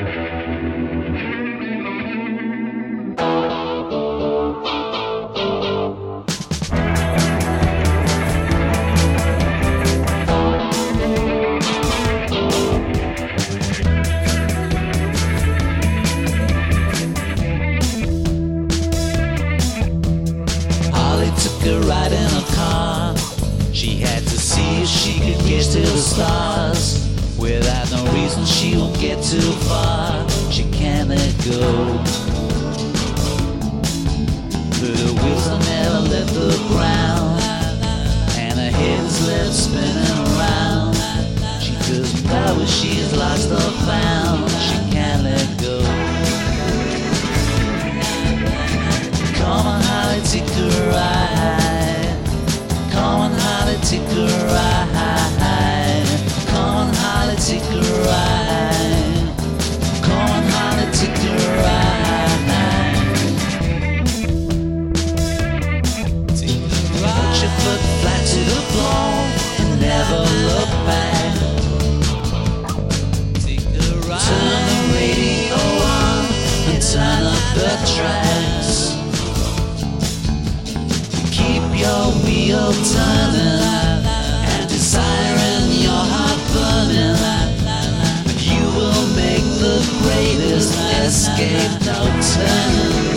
Took a ride in a car. She had to see if she could get to the stars. Without no reason she won't get too far. She can't let go. But her wheels will never left the ground, and her head is left spinning around. She doesn't know if she's lost or found. She can't let go. Come on, Holly, take a ride. Come on, Holly, take a ride. Come on, Holly, take a ride. Come on, Holly, take a ride. Take a ride. Put your foot flat to the floor and never look back. Take a ride. Turn the radio on and turn up the tracks. Keep your wheel turning and desire in your heart burning. You will make the greatest escape, no turning.